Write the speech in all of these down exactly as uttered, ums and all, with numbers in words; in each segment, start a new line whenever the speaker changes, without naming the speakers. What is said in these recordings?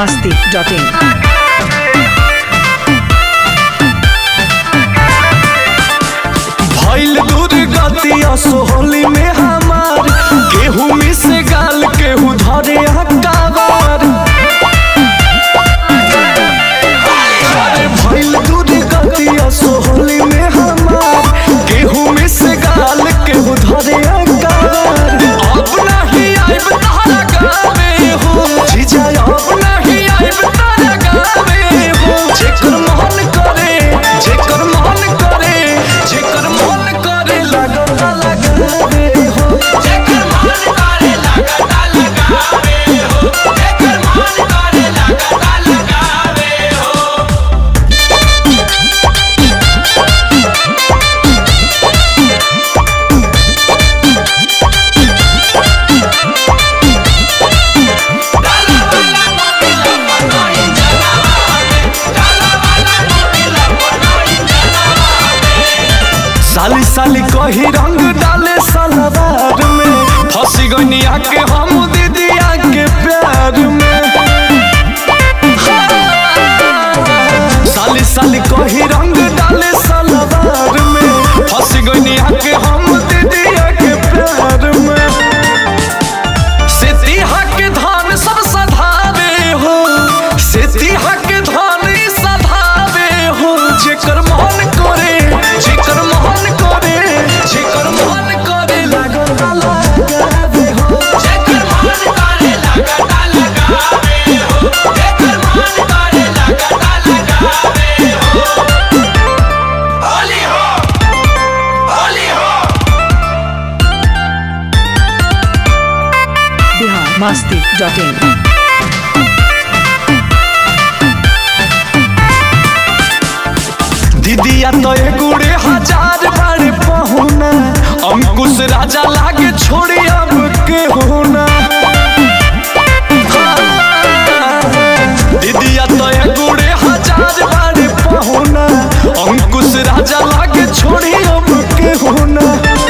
masti dot in.
भइल दूर गतिया सोहली में हमार केहू मिस गाल केहू धरे हकावार। अरे भइल दूर गतिया सोहली में हमार केहू मिस गाल केहू धरे हकावार। अब नहीं आइब तारा गावे हो जीजा, अब नहीं आइब तारा गावे हो। जेकर मन करे जेकर मन करे जेकर मन करे लगता लगावे हो। जेकर मन करे लगता लगावे हो। जेकर मन करे लगता लगावे हो। साली साली कही रंग डाले सलवार में फंसी गनिया के हम दीदिया के प्यार में। साली साली कही रंग डाले सलवार में फंसी गनिया के हम दीदिया के प्यार में। सेतिहा के धान सब सधावे हो सेतिहा के धान सधावे हो। जेकर मन करे जेकर मन करे जेकर मन करे लगता लगावे हो। जेकर मन करे लगता लगावे हो। जेकर मन करे लगता लगावे हो। होली हो होली हो।
Bihar masti dot in.
दीदिया तो गुड़े हजार बार पहुना अंकुश राजा लागे छोड़ी अब के होना। दीदिया तो गुड़े हजार बार पहुना अंकुश राजा लागे छोड़ी अब के होना।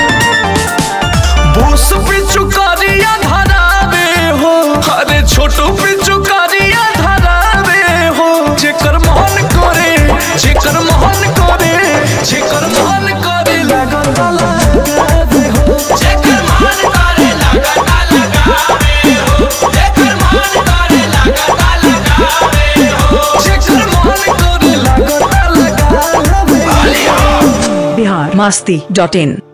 बोस पिचु करिया धरावे हो अरे छोटू पिचु करिया धरावे हो। जेकर मन करे जेकर मन करे जेकर मन करे लगता लगावे हो। जेकर मन करे लगता लगावे हो। जेकर मन करे लगता लगावे हो। जेकर मन करे लगता लगावे हो।
Bihar masti dot in.